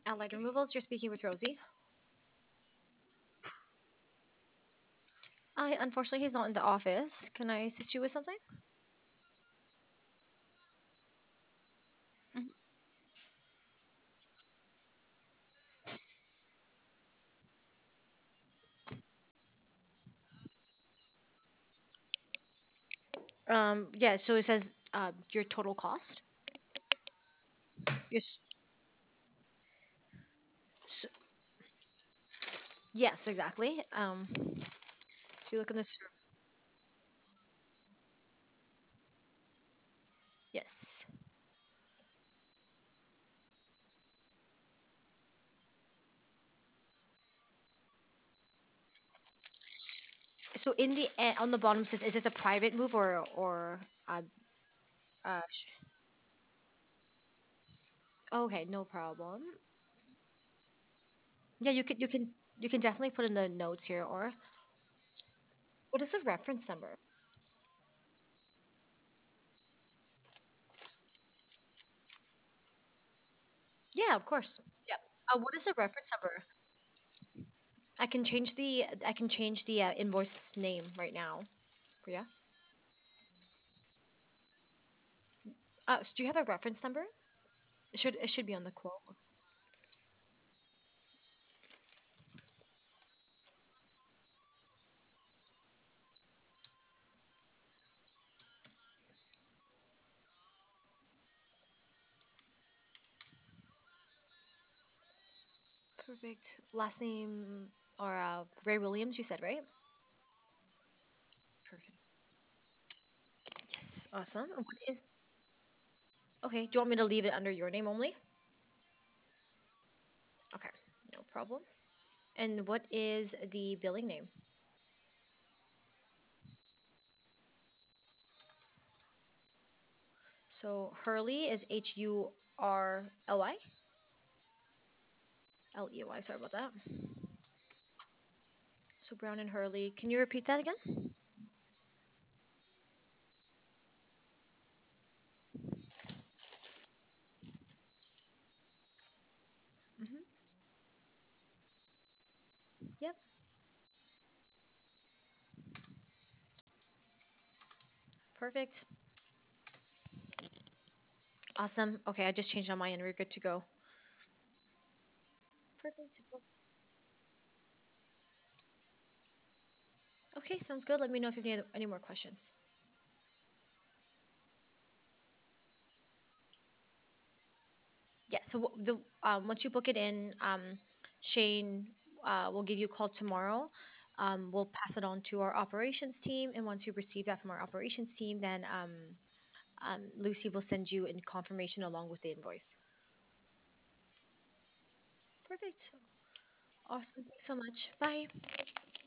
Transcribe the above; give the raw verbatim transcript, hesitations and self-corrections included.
Allied Removals, you're speaking with Rosie. I unfortunately he's not in the office. Can I assist you with something? Mhm. Um, yeah. So it says uh, your total cost. Yes. So, yes, exactly. Um, if you look in this, yes. So in the e- on the bottom says, is this a private move or or uh, uh sh- okay, no problem. Yeah, you can you can you can definitely put in the notes here. Or what is the reference number? Yeah, of course. Yeah. Uh, what is the reference number? I can change the I can change the uh, invoice name right now. Yeah. Uh, so do you have a reference number? It should it should be on the quote. Perfect. Last name or uh, Ray Williams, you said, right? Perfect. Yes. Awesome. And what is okay? Do you want me to leave it under your name only? Okay. No problem. And what is the billing name? So Hurley is H U R L Y L E Y. Sorry about that. So Brown and Hurley. Can you repeat that again? Mm-hmm. Yep. Perfect. Awesome. Okay, I just changed on my end. We're good to go. Perfect. Okay, sounds good. Let me know if you have any, any more questions. Yeah, so w- the um, once you book it in, um, Shane uh, will give you a call tomorrow. Um, we'll pass it on to our operations team, and once you receive that from our operations team, then um, um, Lucy will send you in confirmation along with the invoice. Perfect. Awesome. Thanks so much. Bye.